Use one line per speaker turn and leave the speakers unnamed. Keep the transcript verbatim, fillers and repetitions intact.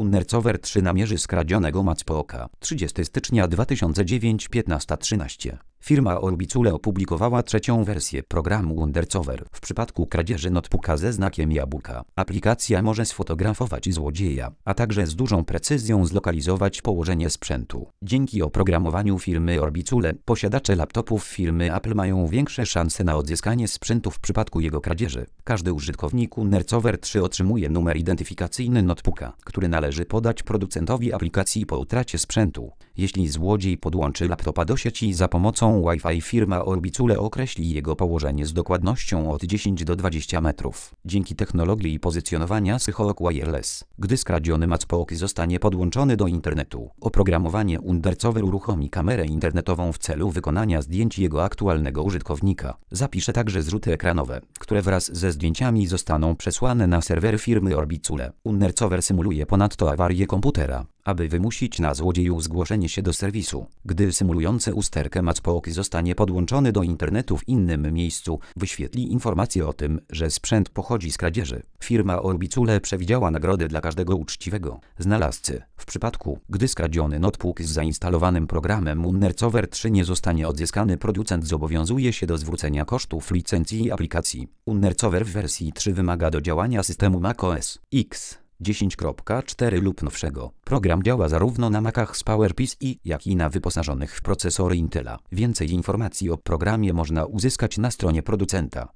Undercover trzy namierzy skradzionego Matchbooka. trzydziestego stycznia dwa tysiące dziewiątego piętnaście trzynaście. Firma Orbicule opublikowała trzecią wersję programu Undercover. W przypadku kradzieży notebooka ze znakiem jabłka, aplikacja może sfotografować złodzieja, a także z dużą precyzją zlokalizować położenie sprzętu. Dzięki oprogramowaniu firmy Orbicule, posiadacze laptopów firmy Apple mają większe szanse na odzyskanie sprzętu w przypadku jego kradzieży. Każdy użytkownik Undercover trzy otrzymuje numer identyfikacyjny notebooka, który należy podać producentowi aplikacji po utracie sprzętu. Jeśli złodziej podłączy laptopa do sieci za pomocą Wi-Fi, firma Orbicule określi jego położenie z dokładnością od dziesięć do dwudziestu metrów. Dzięki technologii pozycjonowania Skyhawk Wireless, gdy skradziony Matchbook zostanie podłączony do internetu, oprogramowanie Undercover uruchomi kamerę internetową w celu wykonania zdjęć jego aktualnego użytkownika. Zapisze także zrzuty ekranowe, które wraz ze zdjęciami zostaną przesłane na serwer firmy Orbicule. Undercover symuluje ponadto awarię komputera, aby wymusić na złodzieju zgłoszenie się do serwisu. Gdy symulujący usterkę Matchbook zostanie podłączony do internetu w innym miejscu, wyświetli informację o tym, że sprzęt pochodzi z kradzieży. Firma Orbicule przewidziała nagrodę dla każdego uczciwego znalazcy. W przypadku, gdy skradziony notebook z zainstalowanym programem Undercover trzy nie zostanie odzyskany, producent zobowiązuje się do zwrócenia kosztów licencji aplikacji. Undercover w wersji trzy wymaga do działania systemu macOS X dziesięć kropka cztery lub nowszego. Program działa zarówno na Macach z PowerPC, jak i na wyposażonych w procesory Intela. Więcej informacji o programie można uzyskać na stronie producenta.